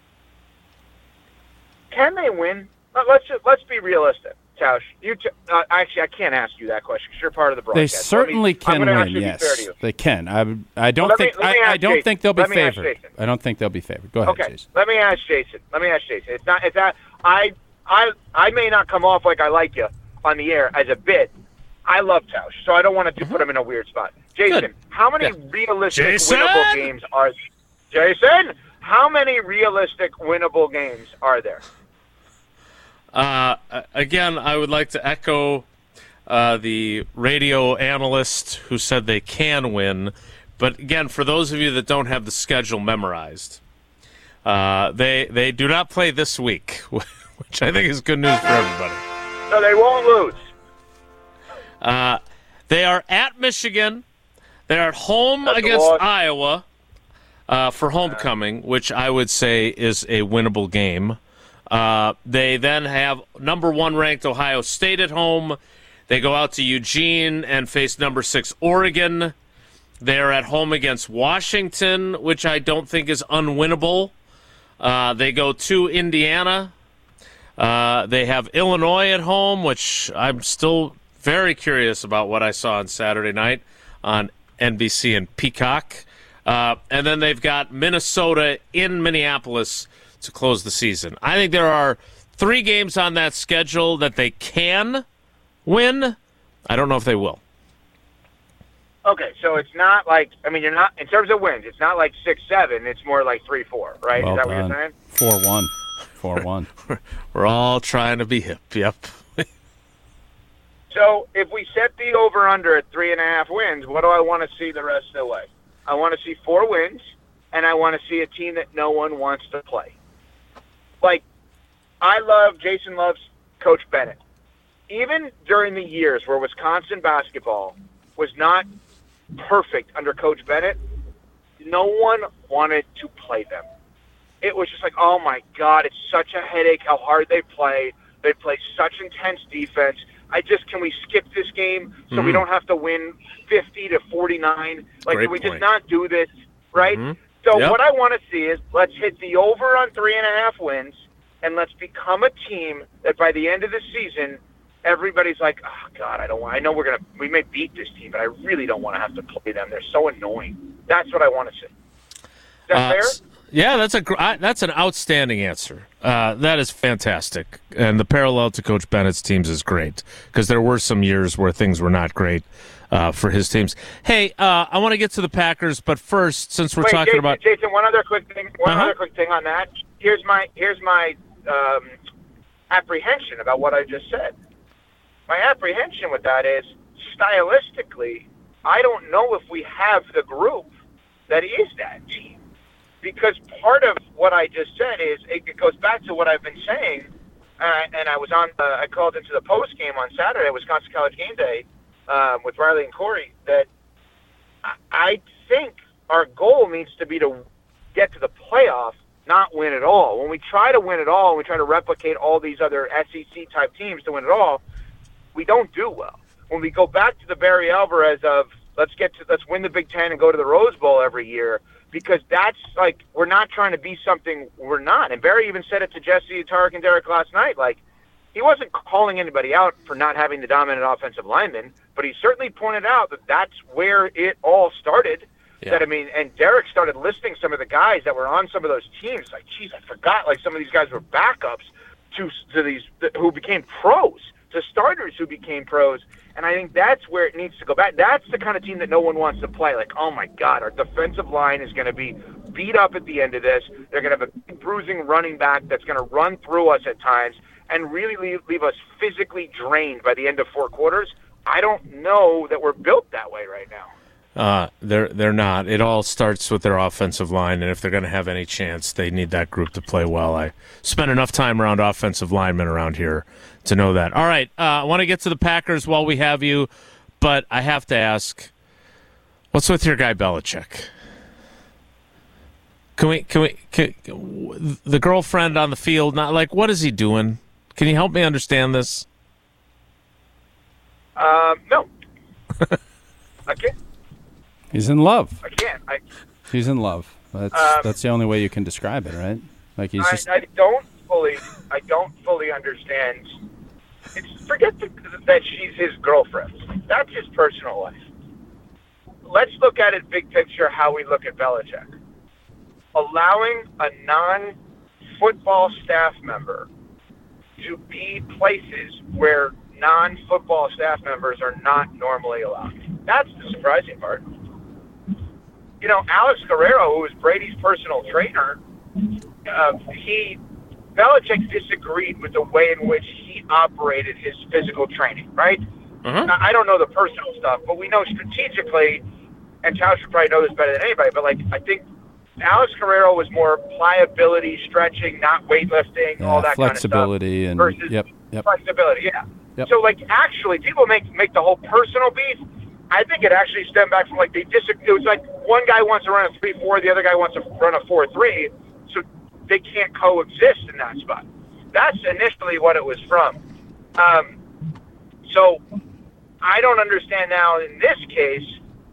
can they win? Let's just, let's be realistic, Tausch. You t- uh, actually, I can't ask you that question because you're part of the broadcast. They certainly so me, can win. Yes, they can. I I don't well, think me, I, I don't Jason. think they'll be let me ask favored. Jason. I don't think they'll be favored. Go ahead, okay. Jason. Let me ask Jason. Let me ask Jason. It's not. It's not. I I I may not come off like I like you on the air as a bit. I love Tausch, so I don't want to do, put him in a weird spot. Jason, Good. how many Yeah. realistic Jason? winnable games are? Jason, how many realistic winnable games are there? Uh, again, I would like to echo uh, the radio analyst who said they can win. But again, for those of you that don't have the schedule memorized, uh, they they do not play this week, which I think is good news for everybody. So they won't lose. Uh, they are at Michigan. They're at home That's a against loss. Iowa uh, for homecoming, which I would say is a winnable game. Uh, they then have number one ranked Ohio State at home. They go out to Eugene and face number six Oregon. They're at home against Washington, which I don't think is unwinnable. Uh, they go to Indiana. Uh, they have Illinois at home, which I'm still very curious about what I saw on Saturday night on N B C and Peacock. Uh, and then they've got Minnesota in Minneapolis to close the season. I think there are three games on that schedule that they can win. I don't know if they will. Okay, so it's not like, I mean, you're not, in terms of wins, it's not like six seven, it's more like three four, right? Well Is that done. what you're saying? four one. four one. We're all trying to be hip. Yep. So if we set the over-under at three and a half wins, what do I want to see the rest of the way? I want to see four wins, and I want to see a team that no one wants to play. Like, I love, Jason loves Coach Bennett. Even during the years where Wisconsin basketball was not perfect under Coach Bennett, no one wanted to play them. It was just like, oh my God, it's such a headache how hard they play. They play such intense defense. I just, can we skip this game so mm-hmm. we don't have to win fifty to forty-nine? Like, Great can we point. just not do this, right? Mm-hmm. So yep. what I want to see is let's hit the over on three and a half wins, and let's become a team that by the end of the season, everybody's like, oh God, I don't want. I know we're gonna, we may beat this team, but I really don't want to have to play them. They're so annoying. That's what I want to see. Is that Uh, fair? s- Yeah, that's a gr- I, that's an outstanding answer. Uh, that is fantastic, and the parallel to Coach Bennett's teams is great because there were some years where things were not great uh, for his teams. Hey, uh, I want to get to the Packers, but first, since we're Wait, talking Jason, about Jason, one other quick thing. One Uh-huh. other quick thing on that. Here's my here's my um, apprehension about what I just said. My apprehension with that is stylistically, I don't know if we have the group that is that team. Because part of what I just said is it, it goes back to what I've been saying, uh, and I was on. Uh, I called into the post game on Saturday, Wisconsin College Game Day, um, with Riley and Corey. That I, I think our goal needs to be to get to the playoff, not win it all. When we try to win it all, and we try to replicate all these other S E C type teams to win it all, we don't do well. When we go back to the Barry Alvarez of let's get to let's win the Big Ten and go to the Rose Bowl every year. Because that's like, we're not trying to be something we're not. And Barry even said it to Jesse, Tarek, and Derek last night. Like, he wasn't calling anybody out for not having the dominant offensive lineman, but he certainly pointed out that that's where it all started. Yeah. That I mean, and Derek started listing some of the guys that were on some of those teams. Like, geez, I forgot. Like, some of these guys were backups to to these who became pros to starters who became pros. And I think that's where it needs to go back. That's the kind of team that no one wants to play. Like, oh, my God, our defensive line is going to be beat up at the end of this. They're going to have a bruising running back that's going to run through us at times and really leave, leave us physically drained by the end of four quarters. I don't know that we're built that way right now. Uh, they're they're not. It all starts with their offensive line, and if they're going to have any chance, they need that group to play well. I spent enough time around offensive linemen around here to know that. All right, uh, I want to get to the Packers while we have you, but I have to ask, what's with your guy Belichick? Can we can we can, the girlfriend on the field? Not like what is he doing? Can you help me understand this? Um, no, I can't. He's in love. I can't. I, He's in love. That's Um, that's the only way you can describe it, right? Like he's I, just I don't fully, I don't fully understand. It's forget the, that she's his girlfriend. That's his personal life. Let's look at it big picture. How we look at Belichick, allowing a non-football staff member to be places where non-football staff members are not normally allowed. That's the surprising part. You know, Alex Guerrero, who was Brady's personal trainer, uh, he, Belichick disagreed with the way in which he operated his physical training, right? Mm-hmm. Now, I don't know the personal stuff, but we know strategically, and Tausch should probably know this better than anybody, but, like, I think Alex Guerrero was more pliability, stretching, not weightlifting, yeah, all that flexibility kind of stuff. and Versus yep, yep. flexibility, yeah. Yep. So, like, actually, people make make the whole personal beef. I think it actually stemmed back from, like, they disagree. It was like one guy wants to run a three four, the other guy wants to run a four three, so they can't coexist in that spot. That's initially what it was from. Um, so I don't understand now in this case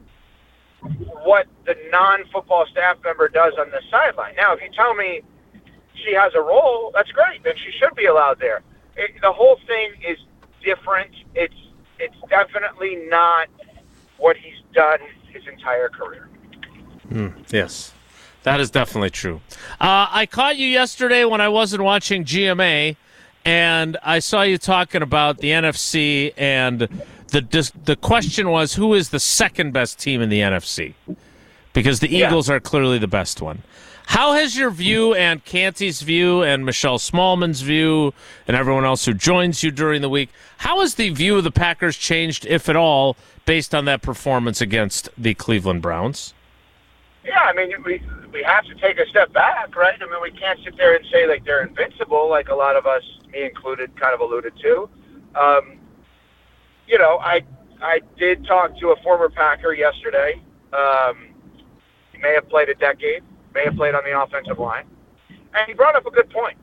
what the non-football staff member does on the sideline. Now, if you tell me she has a role, that's great. Then she should be allowed there. It, the whole thing is different. It's it's definitely not what he's done his entire career. Mm, yes, that is definitely true. Uh, I caught you yesterday when I wasn't watching G M A, and I saw you talking about the N F C, and the the question was, who is the second best team in the N F C? Because the Eagles yeah. are clearly the best one. How has your view and Canty's view and Michelle Smallman's view and everyone else who joins you during the week, how has the view of the Packers changed, if at all, based on that performance against the Cleveland Browns? Yeah, I mean, we we have to take a step back, right? I mean, we can't sit there and say, like, they're invincible, like a lot of us, me included, kind of alluded to. Um, you know, I I did talk to a former Packer yesterday. Um, he may have played a decade. May have played on the offensive line, and he brought up a good point.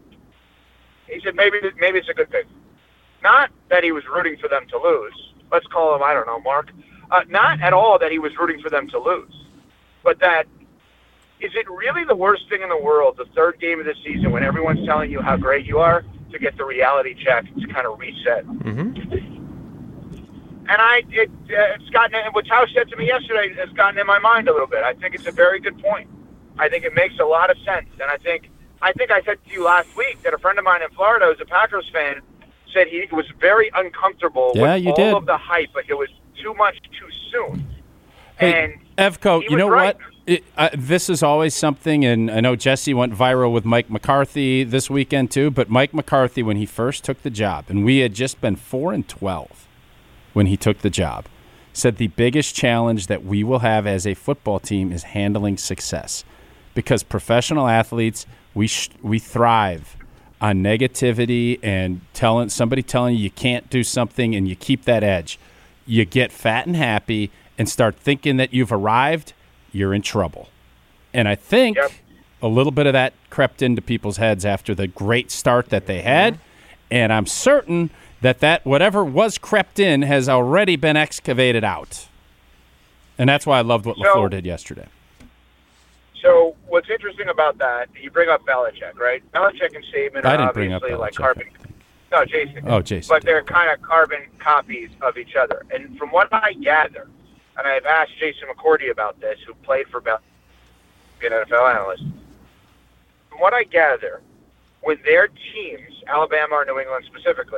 He said maybe maybe it's a good thing. Not that he was rooting for them to lose. Let's call him, I don't know, Mark. Uh, not at all that he was rooting for them to lose, but that is it really the worst thing in the world, the third game of the season, when everyone's telling you how great you are, to get the reality check to kind of reset. Mm-hmm. And I, it, uh, it's gotten, and what Tausch said to me yesterday has gotten in my mind a little bit. I think it's a very good point. I think it makes a lot of sense, and I think I think I said to you last week that a friend of mine in Florida who's a Packers fan said he was very uncomfortable yeah, with you all did. of the hype, but it was too much too soon. Hey, and Evco, he you know was right. what? It, uh, this is always something, and I know Jesse went viral with Mike McCarthy this weekend too, but Mike McCarthy, when he first took the job, and we had just been four and twelve when he took the job, said the biggest challenge that we will have as a football team is handling success. Because professional athletes, we sh- we thrive on negativity and telling somebody telling you you can't do something, and you keep that edge. You get fat and happy and start thinking that you've arrived, you're in trouble. And I think yep. a little bit of that crept into people's heads after the great start that they had, mm-hmm. and I'm certain that that whatever was crept in has already been excavated out. And that's why I loved what so, LaFleur did yesterday. So what's interesting about that, you bring up Belichick, right? Belichick and Saban I are didn't bring obviously up like Belichick. carbon. No, Jason. Oh, Jason. But they're kind of carbon copies of each other. And from what I gather, and I've asked Jason McCourty about this, who played for Belichick, an N F L analyst. From what I gather, when their teams, Alabama or New England specifically,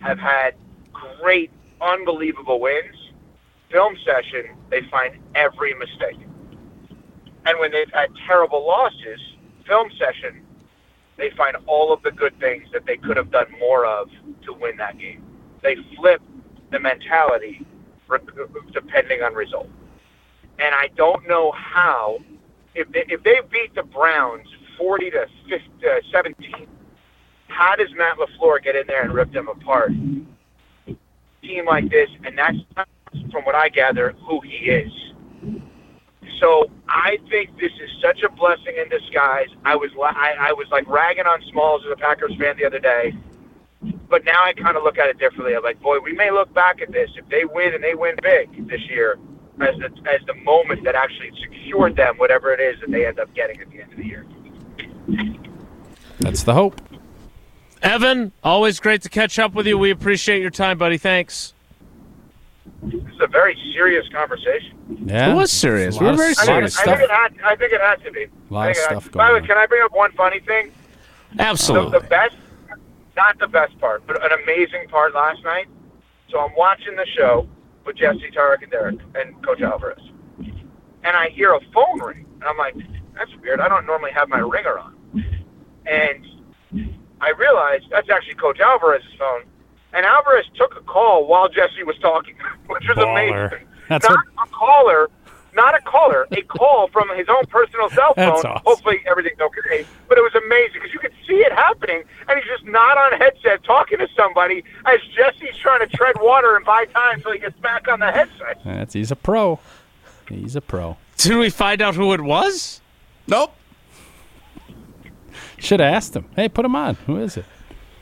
have had great, unbelievable wins. Film session, they find every mistake. And when they've had terrible losses, film session, they find all of the good things that they could have done more of to win that game. They flip the mentality depending on result. And I don't know how, if they, if they beat the Browns forty to seventeen, how does Matt LaFleur get in there and rip them apart? Team like this, and that's, from what I gather, who he is. So I think this is such a blessing in disguise. I was I, I was like ragging on Smalls as a Packers fan the other day, but now I kind of look at it differently. I'm like, boy, we may look back at this if they win and they win big this year as the as the moment that actually secured them whatever it is that they end up getting at the end of the year. That's the hope. Evan, always great to catch up with you. We appreciate your time, buddy. Thanks. This is a very serious conversation. Yeah, it was serious. We were very I serious. think, I, think it had, I think it had to be. A lot I of think it stuff had to. going By the way, on. can I bring up one funny thing? Absolutely. The, the best, not the best part, but an amazing part last night. So I'm watching the show with Jesse, Tarek, and Derek, and Coach Alvarez. And I hear a phone ring. And I'm like, that's weird. I don't normally have my ringer on. And I realized that's actually Coach Alvarez's phone. And Alvarez took a call while Jesse was talking, which was Baller. amazing. That's not what- a caller, not a caller, a call from his own personal cell phone. That's awesome. Hopefully everything's okay. But it was amazing because you could see it happening, and he's just not on headset talking to somebody as Jesse's trying to tread water and buy time so he gets back on the headset. That's he's a pro. He's a pro. Did we find out who it was? Nope. Should have asked him. Hey, put him on. Who is it?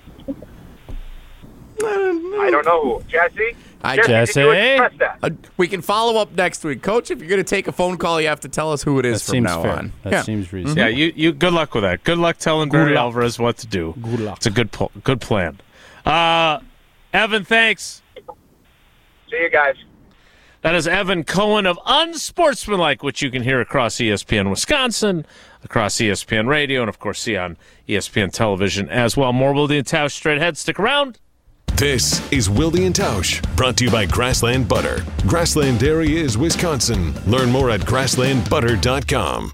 I don't know who. Jesse? Hi, Jesse, did you express that? Uh, we can follow up next week, Coach. If you're going to take a phone call, you have to tell us who it is That from seems now fair. on. That Yeah. seems reasonable. Yeah, you, you. Good luck with that. Good luck telling Barry luck. Alvarez what to do. Good luck. It's a good pl- good plan. Uh, Evan, thanks. See you guys. That is Evan Cohen of Unsportsmanlike, which you can hear across E S P N Wisconsin, across E S P N Radio, and of course see on E S P N Television as well. More Wilde and Tausch straight ahead. Stick around. This is Wilde and Tausch, brought to you by Grassland Butter. Grassland Dairy is Wisconsin. Learn more at grassland butter dot com.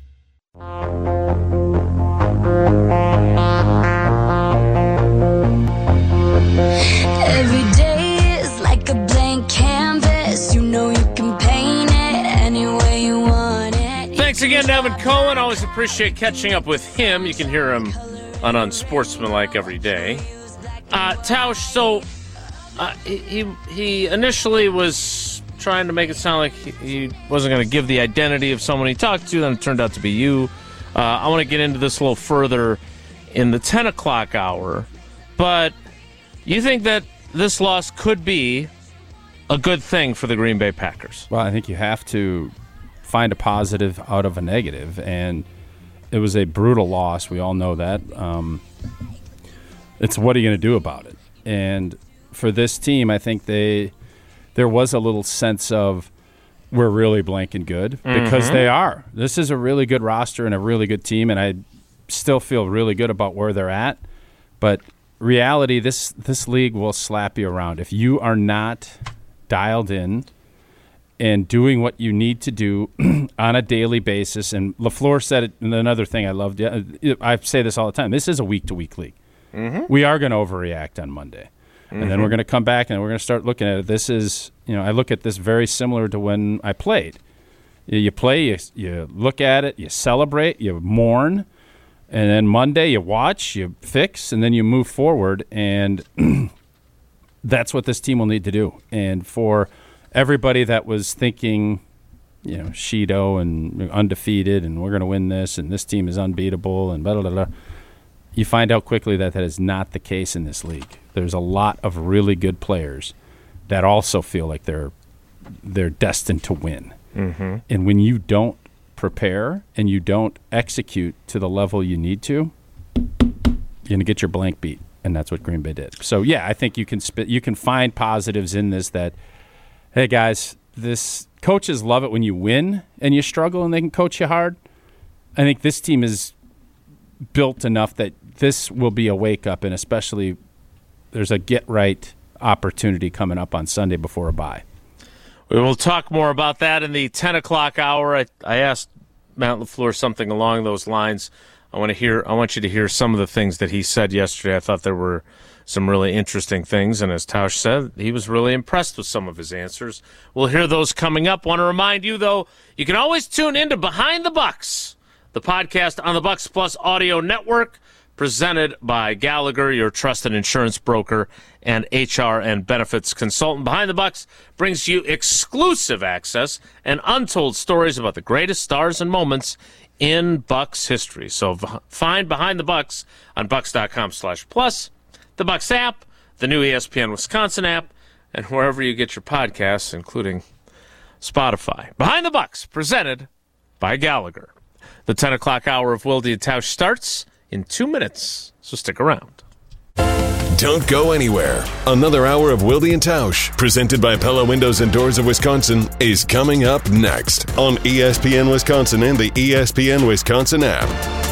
Every day is like a blank canvas. You know you can paint it any way you want it. Thanks again to Evan Cohen. Always appreciate catching up with him. You can hear him on Unsportsmanlike every day. Uh, Tausch, so uh, he, he he initially was trying to make it sound like he, he wasn't going to give the identity of someone he talked to. Then it turned out to be you. Uh, I want to get into this a little further in the ten o'clock hour. But you think that this loss could be a good thing for the Green Bay Packers? Well, I think you have to find a positive out of a negative, and it was a brutal loss. We all know that. Um, it's what are you going to do about it? And for this team, I think they there was a little sense of we're really blanking good because Mhm. they are. This is a really good roster and a really good team, and I still feel really good about where they're at. But reality, this this league will slap you around if you are not dialed in and doing what you need to do on a daily basis. And LaFleur said it, and another thing I loved, I say this all the time, this is a week-to-week league. Mm-hmm. We are going to overreact on Monday. And then Mhm. we're going to come back and we're going to start looking at it. This is, you know, I look at this very similar to when I played. You, you play, you, you look at it, you celebrate, you mourn, and then Monday you watch, you fix, and then you move forward. And that's what this team will need to do. And for everybody that was thinking, you know, Shido and undefeated and we're going to win this and this team is unbeatable and blah, blah, blah, blah, you find out quickly that that is not the case in this league. There's a lot of really good players that also feel like they're they're destined to win. Mhm. And when you don't prepare and you don't execute to the level you need to, you're going to get your blank beat, and that's what Green Bay did. So yeah, I think you can sp- you can find positives in this that, hey guys, this coaches love it when you win and you struggle and they can coach you hard. I think this team is built enough that this will be a wake up, and especially there's a get right opportunity coming up on Sunday before a bye. We will talk more about that in the ten o'clock hour. I, I asked Matt LaFleur something along those lines. I want to hear. I want you to hear some of the things that he said yesterday. I thought there were some really interesting things, and as Tausch said, he was really impressed with some of his answers. We'll hear those coming up. Want to remind you, though, you can always tune into Behind the Bucks, the podcast on the Bucks Plus Audio Network, presented by Gallagher, your trusted insurance broker and H R and benefits consultant. Behind the Bucks brings you exclusive access and untold stories about the greatest stars and moments in Bucks history. So v- find Behind the Bucks on bucks.com slash plus, the Bucks app, the new E S P N Wisconsin app, and wherever you get your podcasts, including Spotify. Behind the Bucks, presented by Gallagher. The ten o'clock hour of Wilde and Tausch starts in two minutes, so stick around. Don't go anywhere. Another hour of Wilde and Tausch, presented by Pella Windows and Doors of Wisconsin, is coming up next on E S P N Wisconsin and the E S P N Wisconsin app.